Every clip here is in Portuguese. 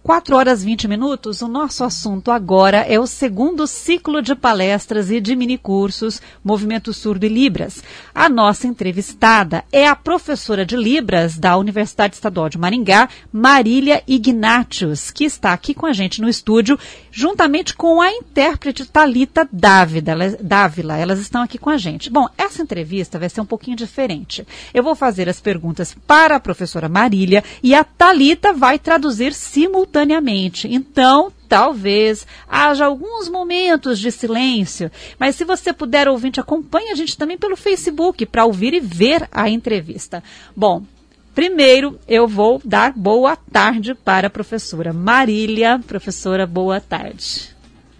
4 horas e 20 minutos, o nosso assunto agora é o segundo ciclo de palestras e de minicursos Movimento Surdo e Libras. A nossa entrevistada é a professora de Libras da Universidade Estadual de Maringá, Marília Ignatius, que está aqui com a gente no estúdio, juntamente com a intérprete Thalita Dávila. Elas estão aqui com a gente. Bom, essa entrevista vai ser um pouquinho diferente. Eu vou fazer as perguntas para a professora Marília e a Thalita vai traduzir simultaneamente. Então, talvez haja alguns momentos de silêncio, mas se você puder, ouvinte, acompanhe a gente também pelo Facebook para ouvir e ver a entrevista. Bom, primeiro eu vou dar boa tarde para a professora Marília. Professora, boa tarde.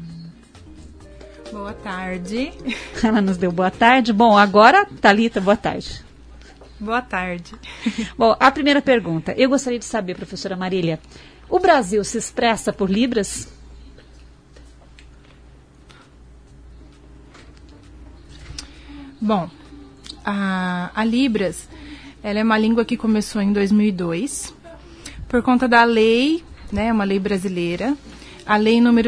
Boa tarde. Ela nos deu boa tarde. Bom, agora, Thalita, boa tarde. Boa tarde. Bom, a primeira pergunta. Eu gostaria de saber, professora Marília, o Brasil se expressa por Libras? Bom, a Libras, ela é uma língua que começou em 2002, por conta da lei, né, uma lei brasileira, a lei número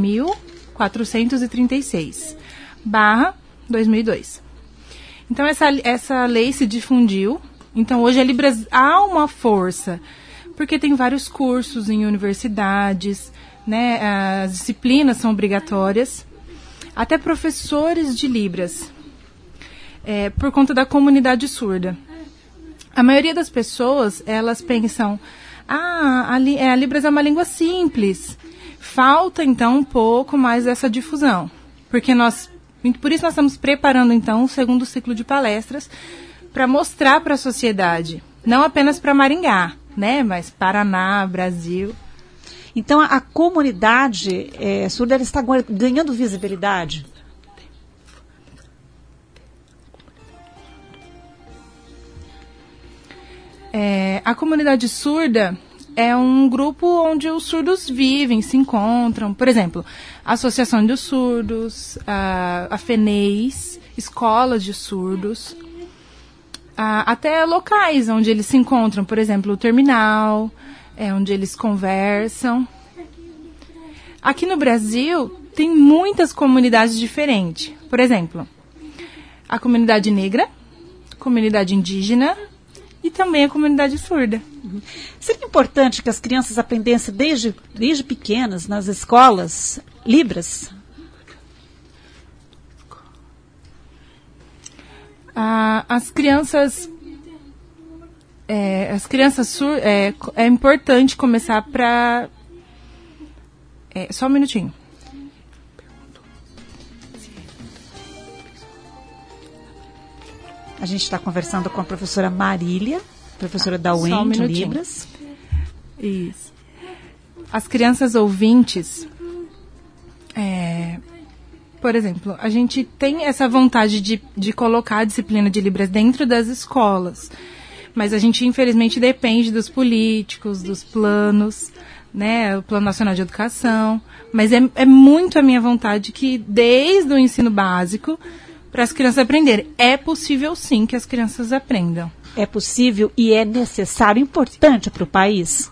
10.436/2002. Então, essa lei se difundiu. Então, hoje a Libras há uma força, porque tem vários cursos em universidades, né? As disciplinas são obrigatórias. Até professores de Libras, por conta da comunidade surda. A maioria das pessoas, elas pensam, a Libras é uma língua simples. Falta, então, um pouco mais dessa difusão. Por isso nós estamos preparando, então, o segundo ciclo de palestras para mostrar para a sociedade, não apenas para Maringá, né, mas Paraná, Brasil. Então, a comunidade surda ela está ganhando visibilidade? A comunidade surda é um grupo onde os surdos vivem, se encontram. Por exemplo, a Associação dos Surdos, a FENEIS, escolas de surdos, até locais onde eles se encontram, por exemplo, o terminal, onde eles conversam. Aqui no Brasil, tem muitas comunidades diferentes. Por exemplo, a comunidade negra, a comunidade indígena e também a comunidade surda. Seria importante que as crianças aprendessem desde pequenas, nas escolas, Libras? As crianças surdas, é importante começar para... só um minutinho. A gente está conversando com a professora Marília, professora da UEM de Libras. Isso. As crianças ouvintes, por exemplo, a gente tem essa vontade de colocar a disciplina de Libras dentro das escolas, mas a gente, infelizmente, depende dos políticos, dos planos, né, o Plano Nacional de Educação, mas é muito a minha vontade que, desde o ensino básico, para as crianças aprenderem. É possível, sim, que as crianças aprendam. É possível e é necessário, importante para o país?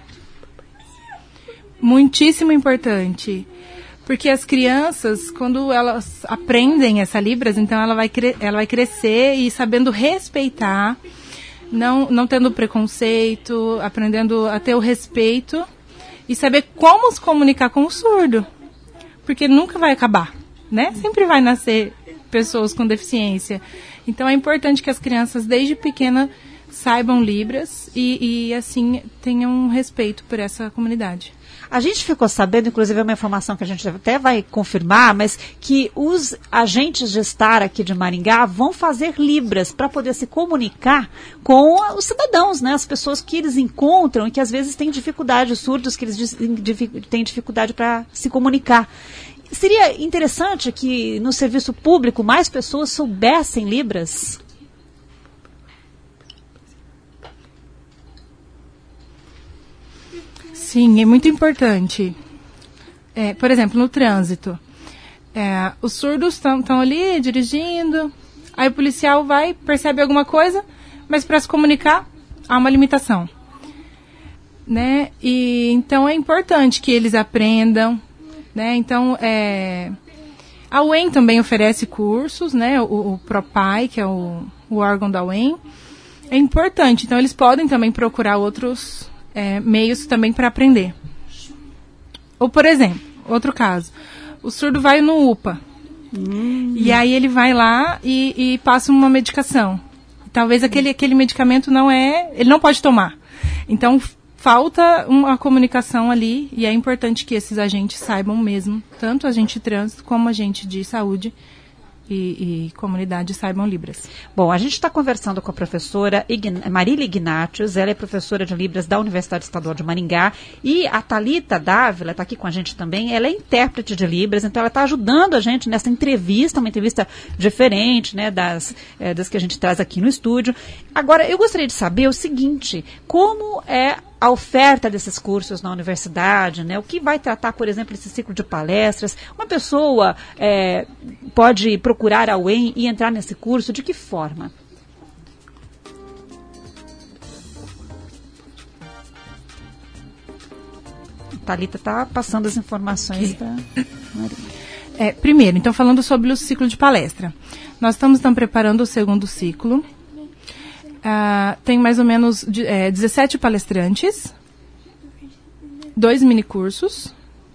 Muitíssimo importante. Porque as crianças, quando elas aprendem essa Libras, então ela vai crescer e sabendo respeitar, não tendo preconceito, aprendendo a ter o respeito e saber como se comunicar com o surdo. Porque nunca vai acabar, né? Sempre vai nascer pessoas com deficiência. Então é importante que as crianças desde pequena saibam Libras e assim tenham um respeito por essa comunidade. A gente ficou sabendo, inclusive é uma informação que a gente até vai confirmar, mas que os agentes de estar aqui de Maringá vão fazer Libras para poder se comunicar com os cidadãos, né? As pessoas que eles encontram e que às vezes têm dificuldade, os surdos que eles têm dificuldade para se comunicar. Seria interessante que no serviço público mais pessoas soubessem Libras? Sim, é muito importante. Por exemplo, no trânsito. Os surdos estão ali dirigindo, aí o policial percebe alguma coisa, mas para se comunicar há uma limitação. né? E então é importante que eles aprendam, né? Então a UEM também oferece cursos, né? O PROPAI, que é o órgão da UEM, é importante. Então eles podem também procurar outros meios também para aprender. Ou, por exemplo, outro caso, o surdo vai no UPA. E aí ele vai lá e passa uma medicação. Talvez aquele medicamento ele não pode tomar. Então falta uma comunicação ali, e é importante que esses agentes saibam mesmo, tanto agente de trânsito como agente de saúde e comunidade saibam Libras. Bom, a gente está conversando com a professora Marília Ignatius, ela é professora de Libras da Universidade Estadual de Maringá, e a Thalita Dávila está aqui com a gente também, ela é intérprete de Libras, então ela está ajudando a gente nessa entrevista, uma entrevista diferente, né, das que a gente traz aqui no estúdio. Agora, eu gostaria de saber o seguinte, como é a oferta desses cursos na universidade, né? O que vai tratar, por exemplo, esse ciclo de palestras? Uma pessoa pode procurar a UEM e entrar nesse curso? De que forma? A Thalita está passando as informações da Maria. Primeiro, então, falando sobre o ciclo de palestra. Nós estamos então preparando o segundo ciclo. Tem mais ou menos 17 palestrantes, 2 minicursos,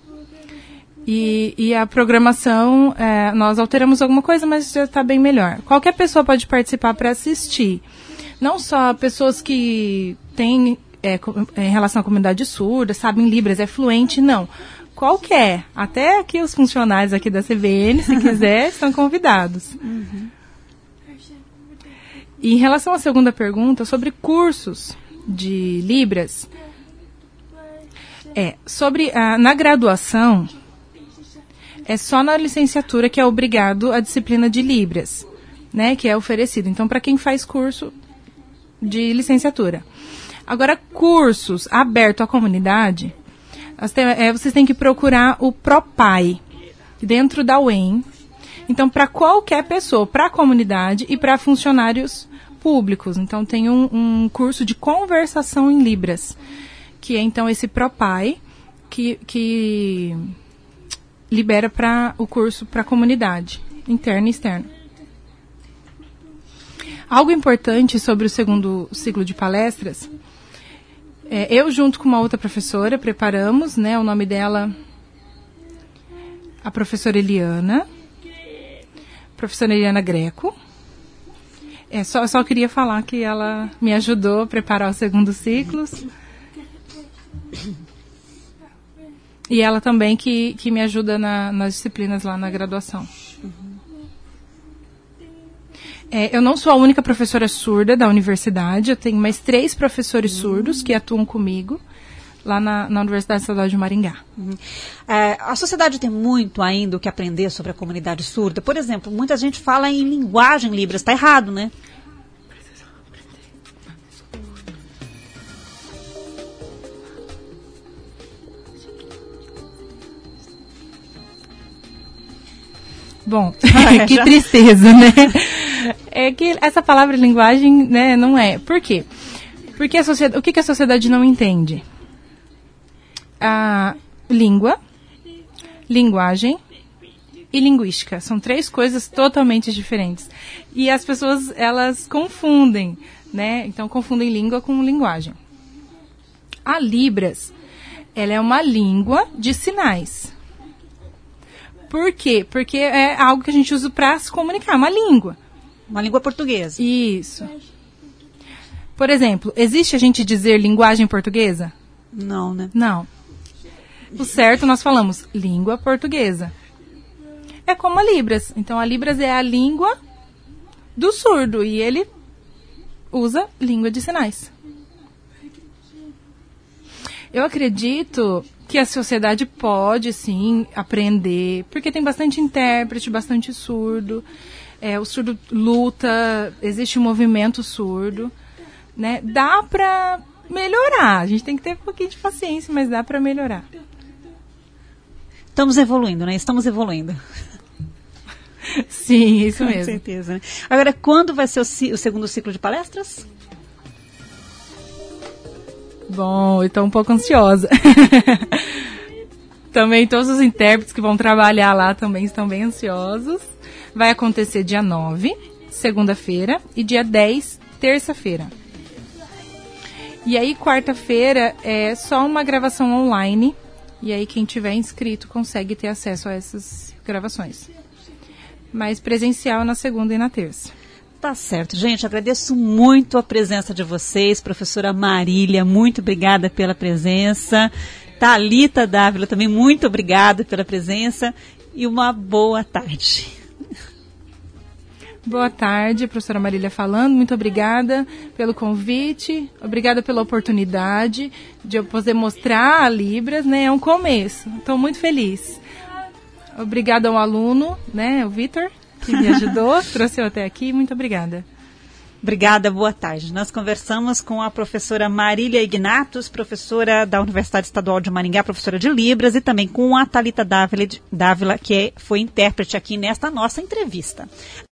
e a programação, nós alteramos alguma coisa, mas já está bem melhor. Qualquer pessoa pode participar para assistir, não só pessoas que têm, em relação à comunidade surda, sabem Libras, é fluente, não. Qualquer, até aqui os funcionários aqui da CVN, se quiser, estão convidados. Uhum. E em relação à segunda pergunta, sobre cursos de Libras, na graduação, é só na licenciatura que é obrigado a disciplina de Libras, né, que é oferecido. Então, para quem faz curso de licenciatura. Agora, cursos abertos à comunidade, vocês têm que procurar o PROPAI, dentro da UEM. Então, para qualquer pessoa, para a comunidade e para funcionários públicos. Então, tem um curso de conversação em Libras, que é, então, esse PROPAI, que libera o curso para a comunidade, interna e externa. Algo importante sobre o segundo ciclo de palestras, eu, junto com uma outra professora, preparamos, né, o nome dela, a professora Eliana Greco. Só queria falar que ela me ajudou a preparar o segundo ciclo. E ela também que me ajuda nas disciplinas lá na graduação. Eu não sou a única professora surda da universidade, eu tenho mais 3 professores surdos que atuam comigo lá na Universidade Estadual de Maringá. A sociedade tem muito ainda o que aprender sobre a comunidade surda. Por exemplo, muita gente fala em linguagem Libras, está errado, né? Bom, que tristeza, né? É que essa palavra linguagem, né, não é. Por quê? Porque o que a sociedade não entende? A língua, linguagem e linguística. São 3 coisas totalmente diferentes. E as pessoas, elas confundem, né? Então, confundem língua com linguagem. A Libras, ela é uma língua de sinais. Por quê? Porque é algo que a gente usa para se comunicar, uma língua. Uma língua portuguesa. Isso. Por exemplo, existe a gente dizer linguagem portuguesa? Não, né? Não. O certo, nós falamos língua portuguesa. É como a Libras. Então, a Libras é a língua do surdo e ele usa língua de sinais. Eu acredito que a sociedade pode, sim, aprender, porque tem bastante intérprete, bastante surdo. O surdo luta, existe um movimento surdo, né? Dá para melhorar. A gente tem que ter um pouquinho de paciência, mas dá para melhorar. Estamos evoluindo, né? Estamos evoluindo. Sim, isso mesmo. Com certeza. Né? Agora, quando vai ser o segundo ciclo de palestras? Bom, eu estou um pouco ansiosa. Também todos os intérpretes que vão trabalhar lá também estão bem ansiosos. Vai acontecer dia 9, segunda-feira, e dia 10, terça-feira. E aí, quarta-feira, é só uma gravação online. E aí, quem tiver inscrito consegue ter acesso a essas gravações. Mas presencial na segunda e na terça. Tá certo, gente. Agradeço muito a presença de vocês. Professora Marília, muito obrigada pela presença. Thalita Dávila, também muito obrigada pela presença. E uma boa tarde. Boa tarde, professora Marília falando. Muito obrigada pelo convite. Obrigada pela oportunidade de eu poder mostrar a Libras, né? É um começo. Estou muito feliz. Obrigada ao aluno, né? O Vitor, que me ajudou, trouxe eu até aqui. Muito obrigada. Obrigada, boa tarde. Nós conversamos com a professora Marília Ignatus, professora da Universidade Estadual de Maringá, professora de Libras, e também com a Thalita Dávila, que foi intérprete aqui nesta nossa entrevista.